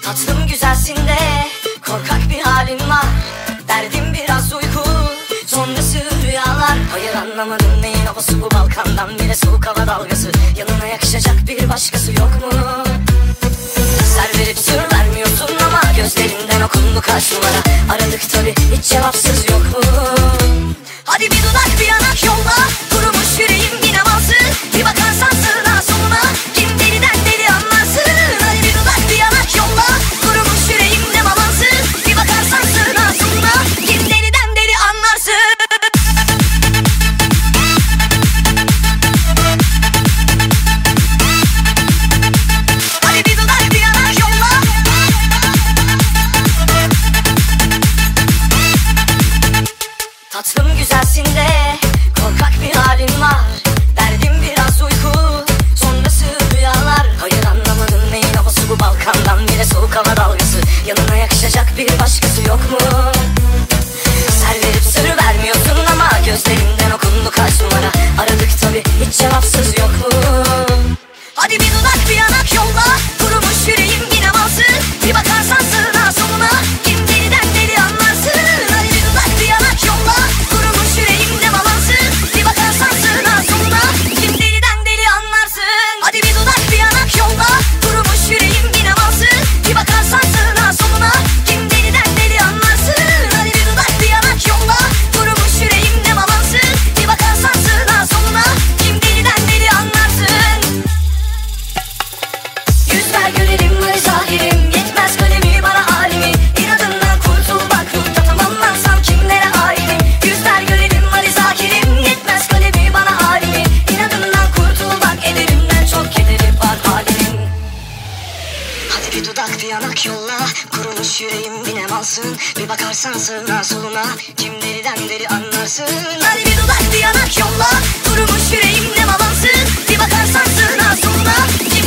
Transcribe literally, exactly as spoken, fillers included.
Tatlım güzelsin de korkak bir halin var. Derdim biraz uyku, sonrası rüyalar. Hayır anlamadım neyin havası bu, Balkan'dan bile soğuk hava dalgası. Yanına yakışacak bir başkası yok mu? Ser verip sır vermiyorsun ama gözlerinden okundu kaç numara. Aradık tabi hiç cevapsız yok mu? Hadi bir dudak bir yanak yolla, kurumuş yüreğim yine vansın. Bir bakarsan sığına soluna, kim deliden deli anlarsın. Hadi bir dudak bir yanak yolla, kurumuş yüreğim ne balansın. Bir bakarsan sığına soluna, kim deliden deli anlarsın. Hadi bir dudak bir yanak yolla. Tatlım güzelsin de korkak bir halin var. Derdim biraz uyku, sonrası rüyalar. Hayır anlamadım neyin havası bu, Balkan'dan bile soğuk hava dalgası. Yanına yakışacak bir başkası yok mu? Ser verip sır vermiyorsun ama gözlerinden okundu kaç numara. Aradık tabi hiç cevapsız yok mu? Hadi bir dudak bir yanak yolla, kurumuş yüreğim yine vansın. Bir bakarsan sığına soluna, kim deliden deli anlarsın. Hadi bir dudak bir yanak yolla, kurumuş yüreğim ne balansın. Bir bakarsan sığına soluna, kim deliden deli anlarsın. Hadi bir dudak bir yanak yolla, kurumuş yüreğim yine vansın. Bir bakarsan sığına soluna, kim deliden deli anlarsın. Hadi bir dudak bir yanak yolla, kurumuş yüreğim ne balansın. Bir bakarsan sığına soluna, kim deliden deli anlarsın. Yüz ver görelim var zahirim, yetmez kalemi bana halimi. İnadından kurtul bak ruhta tamamlansam kimlere aidim. Yüz ver görelim var zahirim, yetmez kalemi bana halimi. İnadından kurtul bak ederimden çok kederi var halimin. Hadi bir dudak bir yanak yolla, kurumuş yüreğim yine malsın. Bir bakarsan sığına soluna, kim deliden deli anlarsın. Hadi bir dudak bir yanak yolla, kurumuş yüreğim ne malansın. Bir bakarsan sığına soluna, kim